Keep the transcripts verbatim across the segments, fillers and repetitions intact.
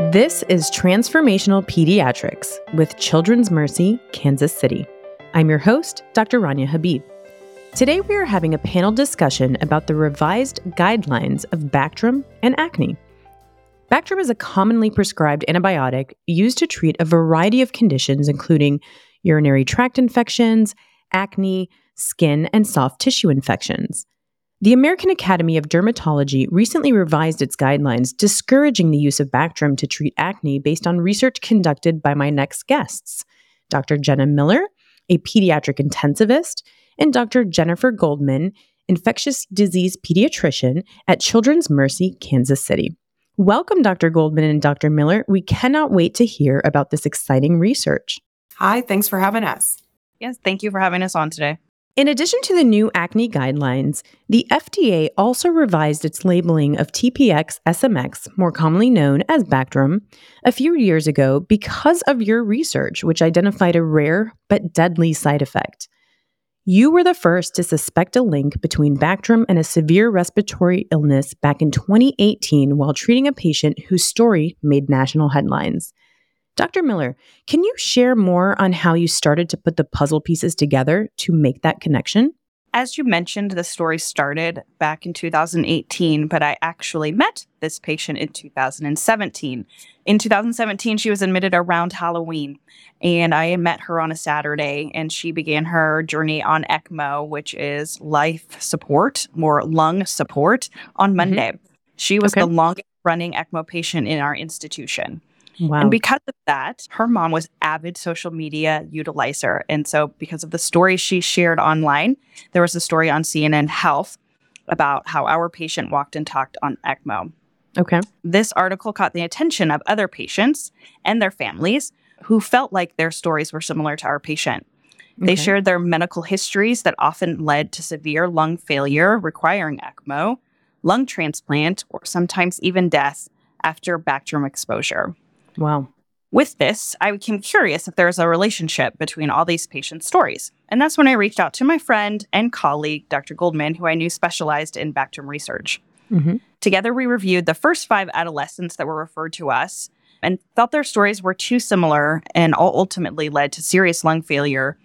This is Transformational Pediatrics with Children's Mercy, Kansas City. I'm your host, Doctor Rania Habib. Today we are having a panel discussion about the revised guidelines of Bactrim and acne. Bactrim is a commonly prescribed antibiotic used to treat a variety of conditions, including urinary tract infections, acne, skin, and soft tissue infections. The American Academy of Dermatology recently revised its guidelines, discouraging the use of Bactrim to treat acne based on research conducted by my next guests, Doctor Jenna Miller, a pediatric intensivist, and Doctor Jennifer Goldman, infectious disease pediatrician at Children's Mercy, Kansas City. Welcome, Doctor Goldman and Doctor Miller. We cannot wait to hear about this exciting research. Hi, thanks for having us. Yes, thank you for having us on today. In addition to the new acne guidelines, the F D A also revised its labeling of T P X S M X, more commonly known as Bactrim, a few years ago because of your research, which identified a rare but deadly side effect. You were the first to suspect a link between Bactrim and a severe respiratory illness back in twenty eighteen while treating a patient whose story made national headlines. Doctor Miller, can you share more on how you started to put the puzzle pieces together to make that connection? As you mentioned, the story started back in two thousand eighteen, but I actually met this patient in two thousand seventeen. In two thousand seventeen, she was admitted around Halloween, and I met her on a Saturday, and she began her journey on ECMO, which is life support, more lung support, on Monday. Mm-hmm. She was okay. the longest running ECMO patient in our institution. Wow. And because of that, her mom was avid social media utilizer. And so because of the stories she shared online, there was a story on C N N Health about how our patient walked and talked on ECMO. Okay. This article caught the attention of other patients and their families who felt like their stories were similar to our patient. They okay. shared their medical histories that often led to severe lung failure requiring ECMO, lung transplant, or sometimes even death after Bactrim exposure. Wow. With this, I became curious if there was a relationship between all these patients' stories. And that's when I reached out to my friend and colleague, Doctor Goldman, who I knew specialized in Bactrim research. Mm-hmm. Together, we reviewed the first five adolescents that were referred to us and felt their stories were too similar and all ultimately led to serious lung failure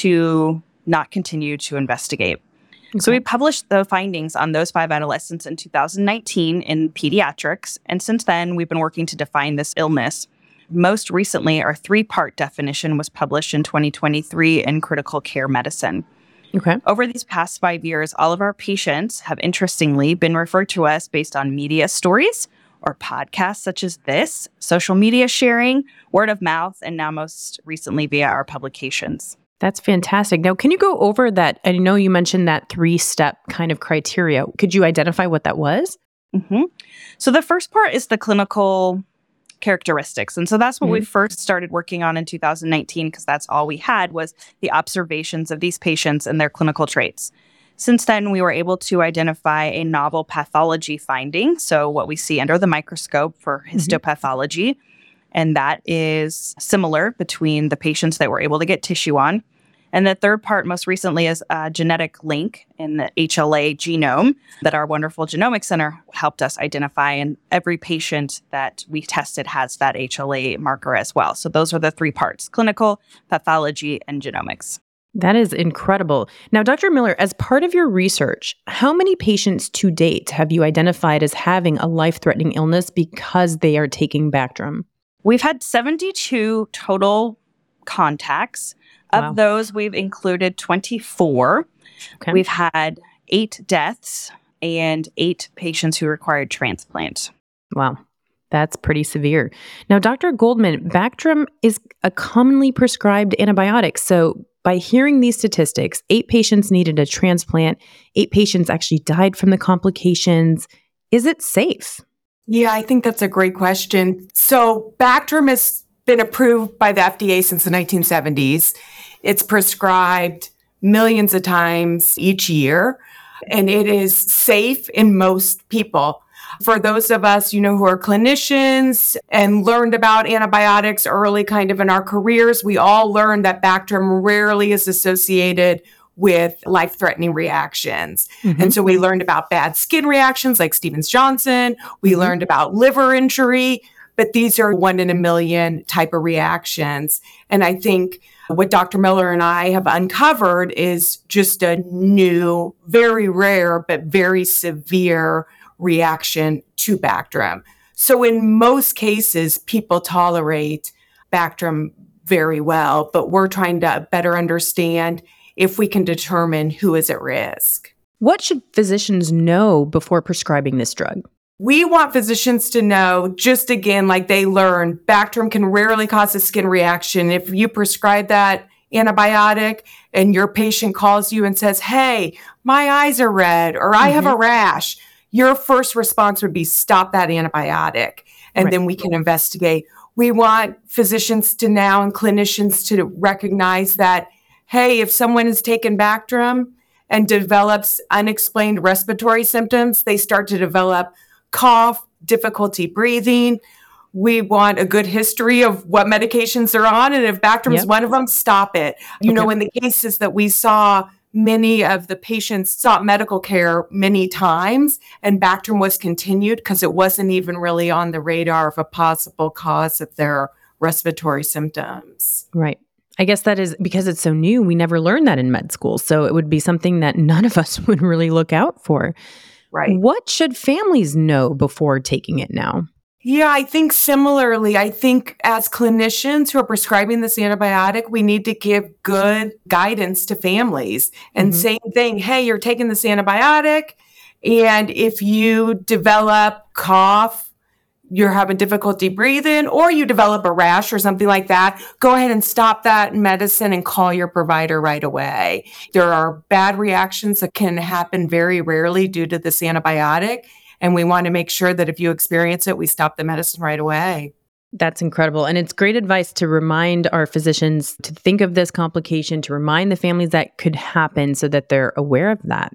to not continue to investigate. Okay. So we published the findings on those five adolescents in two thousand nineteen in Pediatrics, and since then, we've been working to define this illness. Most recently, our three-part definition was published in twenty twenty-three in Critical Care Medicine. Okay. Over these past five years, all of our patients have interestingly been referred to us based on media stories or podcasts such as this, social media sharing, word of mouth, and now most recently via our publications. That's fantastic. Now, can you go over that? I know you mentioned that three-step kind of criteria. Could you identify what that was? Mm-hmm. So the first part is the clinical characteristics. And so that's what mm-hmm. we first started working on in two thousand nineteen, because that's all we had was the observations of these patients and their clinical traits. Since then, we were able to identify a novel pathology finding, so what we see under the microscope for histopathology, mm-hmm. and that is similar between the patients that were able to get tissue on. And the third part, most recently, is a genetic link in the H L A genome that our wonderful genomics center helped us identify. And every patient that we tested has that H L A marker as well. So those are the three parts: clinical, pathology, and genomics. That is incredible. Now, Doctor Miller, as part of your research, how many patients to date have you identified as having a life-threatening illness because they are taking Bactrim? We've had seventy-two total contacts. Of wow. those, we've included twenty-four. Okay. We've had eight deaths and eight patients who required transplant. Wow. That's pretty severe. Now, Doctor Goldman, Bactrim is a commonly prescribed antibiotic. So by hearing these statistics, eight patients needed a transplant, eight patients actually died from the complications. Is it safe? Yeah, I think that's a great question. So Bactrim has been approved by the F D A since the nineteen seventies. It's prescribed millions of times each year, and it is safe in most people. For those of us, you know, who are clinicians and learned about antibiotics early kind of in our careers, we all learned that Bactrim rarely is associated with life-threatening reactions. Mm-hmm. And so we learned about bad skin reactions like Stevens-Johnson. We mm-hmm. learned about liver injury. but these are one in a million type of reactions. And I think what Doctor Miller and I have uncovered is just a new, very rare, but very severe reaction to Bactrim. So in most cases, people tolerate Bactrim very well, but we're trying to better understand if we can determine who is at risk. What should physicians know before prescribing this drug? We want physicians to know, just again, like they learn, Bactrim can rarely cause a skin reaction. If you prescribe that antibiotic and your patient calls you and says, hey, my eyes are red or I mm-hmm. have a rash, your first response would be stop that antibiotic. And right. then we can investigate. We want physicians to now and clinicians to recognize that, hey, if someone has taken Bactrim and develops unexplained respiratory symptoms, they start to develop cough, difficulty breathing. We want a good history of what medications they're on. And if Bactrim is yep. one of them, stop it. You okay. know, in the cases that we saw, many of the patients sought medical care many times, and Bactrim was continued because it wasn't even really on the radar of a possible cause of their respiratory symptoms. Right. I guess that is because it's so new. We never learned that in med school. So it would be something that none of us would really look out for. Right. What should families know before taking it now? Yeah, I think similarly, I think as clinicians who are prescribing this antibiotic, we need to give good guidance to families. And mm-hmm. same thing, hey, you're taking this antibiotic, and if you develop cough, you're having difficulty breathing, or you develop a rash or something like that, go ahead and stop that medicine and call your provider right away. There are bad reactions that can happen very rarely due to this antibiotic. And we want to make sure that if you experience it, we stop the medicine right away. That's incredible. And it's great advice to remind our physicians to think of this complication, to remind the families that could happen so that they're aware of that.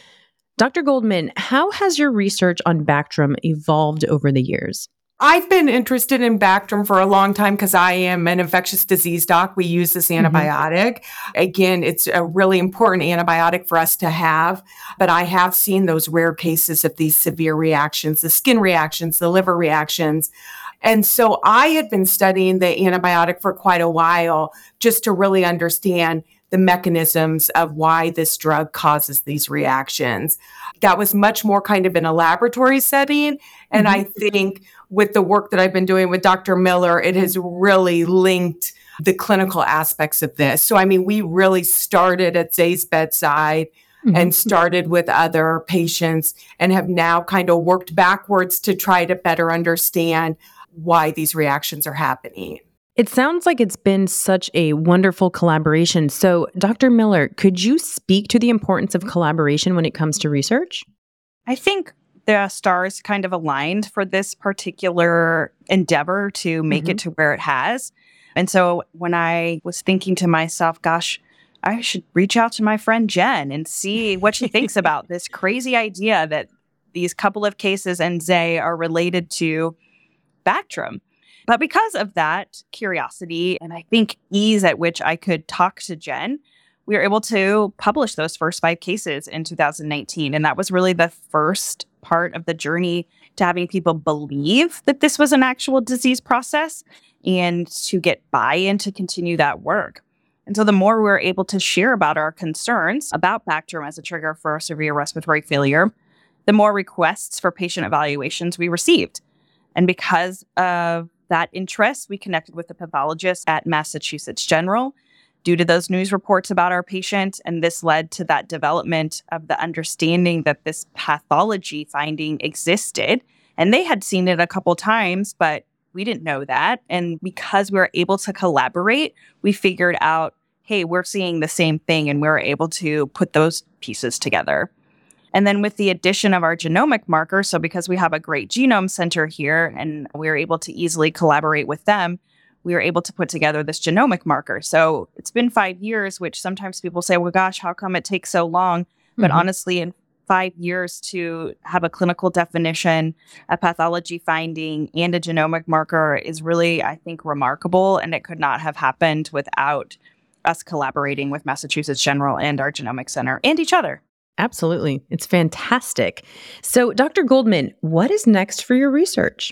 Doctor Goldman, how has your research on Bactrim evolved over the years? I've been interested in Bactrim for a long time because I am an infectious disease doc. We use this antibiotic. Mm-hmm. Again, it's a really important antibiotic for us to have, but I have seen those rare cases of these severe reactions, the skin reactions, the liver reactions. And so I had been studying the antibiotic for quite a while just to really understand the mechanisms of why this drug causes these reactions. That was much more kind of in a laboratory setting. And mm-hmm. I think with the work that I've been doing with Doctor Miller, it has really linked the clinical aspects of this. So, I mean, we really started at Zay's bedside mm-hmm. and started with other patients and have now kind of worked backwards to try to better understand why these reactions are happening. It sounds like it's been such a wonderful collaboration. So, Doctor Miller, could you speak to the importance of collaboration when it comes to research? I think the stars kind of aligned for this particular endeavor to make mm-hmm. it to where it has. And so when I was thinking to myself, gosh, I should reach out to my friend Jen and see what she thinks about this crazy idea that these couple of cases and Zay are related to Bactrim. But because of that curiosity and I think ease at which I could talk to Jen, we were able to publish those first five cases in two thousand nineteen. And that was really the first part of the journey to having people believe that this was an actual disease process and to get buy-in to continue that work. And so the more we were able to share about our concerns about Bactrim as a trigger for severe respiratory failure, the more requests for patient evaluations we received. And because of that interest, we connected with a pathologist at Massachusetts General due to those news reports about our patient. And this led to that development of the understanding that this pathology finding existed. And they had seen it a couple times, but we didn't know that. And because we were able to collaborate, we figured out, hey, we're seeing the same thing, and we were able to put those pieces together. And then with the addition of our genomic marker, so because we have a great genome center here and we were able to easily collaborate with them, we were able to put together this genomic marker. So it's been five years, which sometimes people say, well, gosh, how come it takes so long? Mm-hmm. But honestly, in five years to have a clinical definition, a pathology finding, and a genomic marker is really, I think, remarkable. And it could not have happened without us collaborating with Massachusetts General and our genomic center and each other. Absolutely. It's fantastic. So, Doctor Goldman, what is next for your research?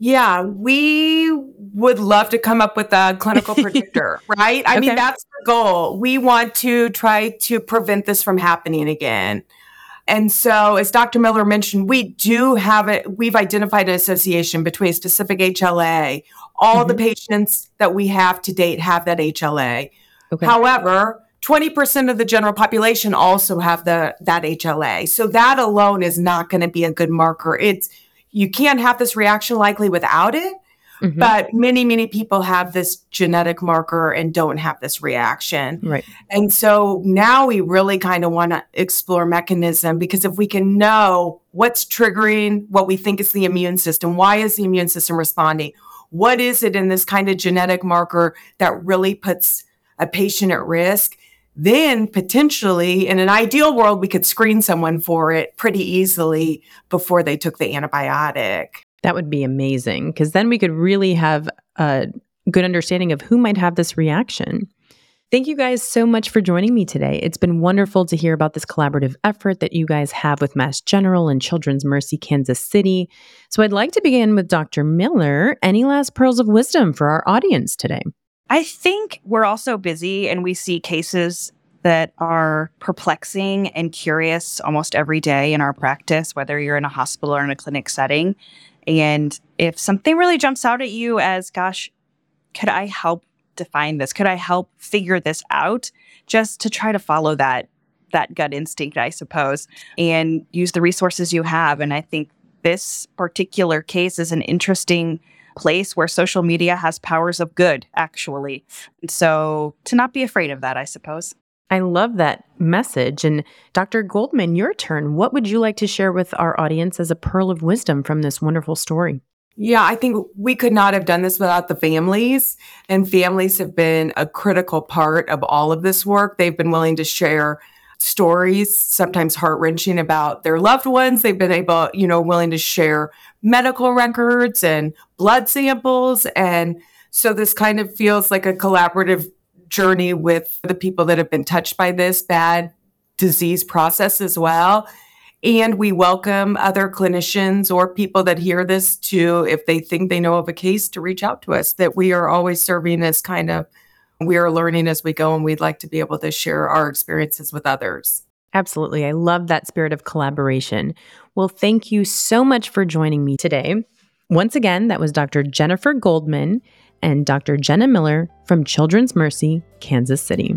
Yeah, we would love to come up with a clinical predictor, right? I Okay. mean, that's the goal. We want to try to prevent this from happening again. And so, as Doctor Miller mentioned, we do have it. We've identified an association between a specific H L A. All Mm-hmm. the patients that we have to date have that H L A. Okay. However, twenty percent of the general population also have the that H L A. So that alone is not going to be a good marker. It's you can't have this reaction likely without it. Mm-hmm. But many, many people have this genetic marker and don't have this reaction. Right. And so now we really kind of want to explore mechanism, because if we can know what's triggering what we think is the immune system, why is the immune system responding? What is it in this kind of genetic marker that really puts a patient at risk? Then potentially, in an ideal world, we could screen someone for it pretty easily before they took the antibiotic. That would be amazing, because then we could really have a good understanding of who might have this reaction. Thank you guys so much for joining me today. It's been wonderful to hear about this collaborative effort that you guys have with Mass General and Children's Mercy Kansas City. So I'd like to begin with Doctor Miller. Any last pearls of wisdom for our audience today? I think we're all so busy and we see cases that are perplexing and curious almost every day in our practice, whether you're in a hospital or in a clinic setting. And if something really jumps out at you as, gosh, could I help define this? Could I help figure this out? Just to try to follow that, that gut instinct, I suppose, and use the resources you have. And I think this particular case is an interesting place where social media has powers of good, actually. And so to not be afraid of that, I suppose. I love that message. And Doctor Goldman, your turn. What would you like to share with our audience as a pearl of wisdom from this wonderful story? Yeah, I think we could not have done this without the families. And families have been a critical part of all of this work. They've been willing to share stories, sometimes heart-wrenching, about their loved ones. They've been able, you know, willing to share medical records and blood samples. And so this kind of feels like a collaborative journey with the people that have been touched by this bad disease process as well. And we welcome other clinicians or people that hear this to, if they think they know of a case, to reach out to us, that we are always serving as kind of, we are learning as we go, and we'd like to be able to share our experiences with others. Absolutely. I love that spirit of collaboration. Well, thank you so much for joining me today. Once again, that was Doctor Jennifer Goldman and Doctor Jenna Miller from Children's Mercy, Kansas City.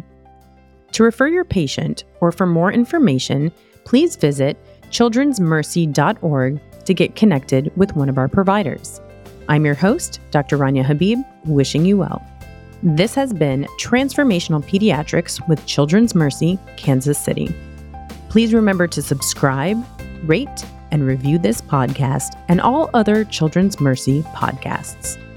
To refer your patient or for more information, please visit children's mercy dot org to get connected with one of our providers. I'm your host, Doctor Rania Habib, wishing you well. This has been Transformational Pediatrics with Children's Mercy, Kansas City. Please remember to subscribe, rate, and review this podcast and all other Children's Mercy podcasts.